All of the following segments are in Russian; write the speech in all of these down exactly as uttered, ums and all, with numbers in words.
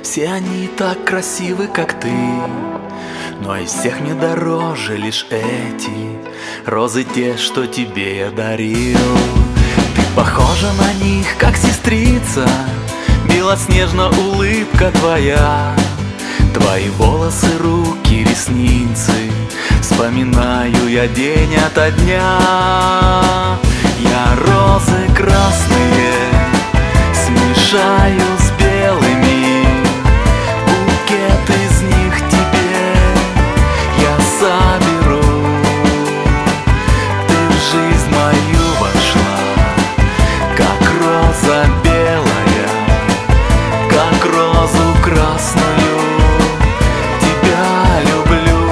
Все они так красивы, как ты, но из всех мне дороже лишь эти розы, те, что тебе я дарил. Ты похожа на них, как сестрица, белоснежна улыбка твоя. Твои волосы, руки, ресницы вспоминаю я день ото дня. Я розы красные смешаю с белыми, букет из них тебе я соберу. Ты в жизнь мою вошла, как роза белая, как розу красную тебя люблю.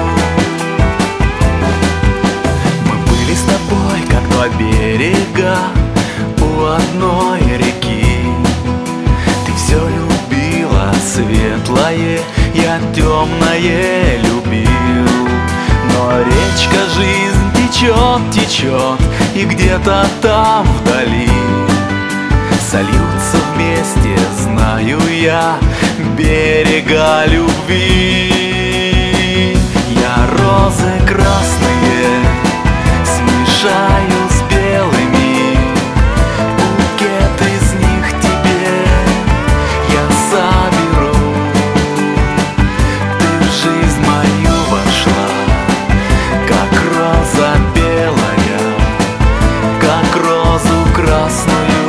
Мы были с тобой, как два берега у одной реки. Ты все любила светлое, я темное любил. Но речка жизнь течет, течет, и где-то там вдали сольются вместе, знаю я, берега любви. Я розы красные смешаю с белыми, букет из них тебе я соберу. Ты в жизнь мою вошла, как роза белая, как розу красную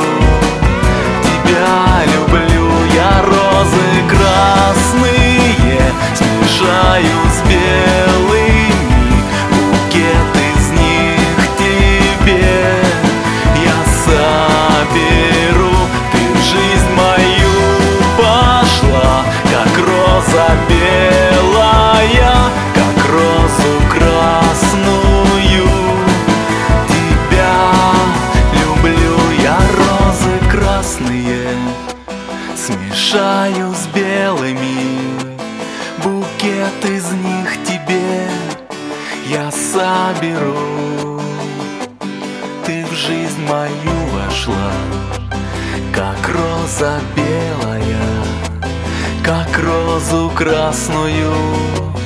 тебя люблю. Я розы красные смешаю с белыми, букет из них тебе я соберу. Ты в жизнь мою пошла, как роза белая, как розу красную тебя люблю. Я розы красные смешаю с белыми, букет из них тебе я соберу. Ты в жизнь мою вошла, как роза белая, как розу красную